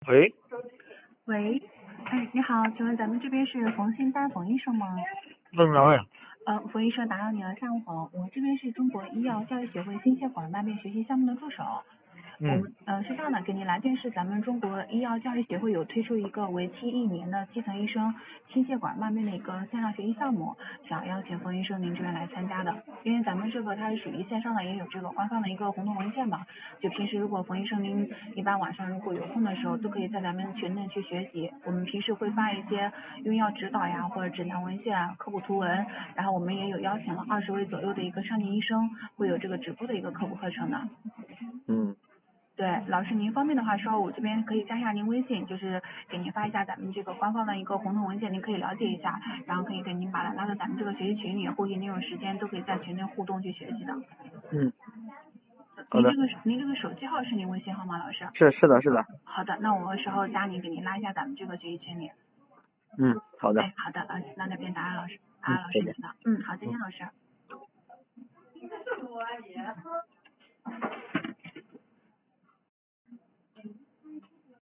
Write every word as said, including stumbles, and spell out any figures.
喂， 喂，哎，你好，请问咱们这边是冯鑫丹冯医生吗？ 问哪位？ 呃，冯医生打扰你了，下午好，我这边是中国医药教育协会心血管慢病学习项目的助手。我嗯们呃是这样的，给您来电是咱们中国医药教育协会有推出一个为期一年的基层医生心血管慢病的一个线上学习项目，想邀请冯医生您这边来参加的。因为咱们这个它是属于线上的，也有这个官方的一个红头文件嘛。就平时如果冯医生您一般晚上如果有空的时候，都可以在咱们群内去学习。我们平时会发一些用药指导呀，或者指南文献啊、科普图文，然后我们也有邀请了二十位左右的一个上级医生，会有这个直播的一个科普课程的。 嗯， 对，老师您方便的话，稍后我这边可以加一下您微信，就是给您发一下咱们这个官方的一个红头文件，您可以了解一下，然后可以给您把它拉到咱们这个学习群里，或许您有时间都可以在群内互动去学习的。 嗯，好的， 您这个您这个手机号是您微信号吗，老师？ 是是的，是的， 好的，那我时候加您，给您拉一下咱们这个学习群里。 嗯，好的， 哎，好的，老师，那那边打扰老师，打嗯， 扰老师再见。 您了。嗯，好，再嗯。 见，老师。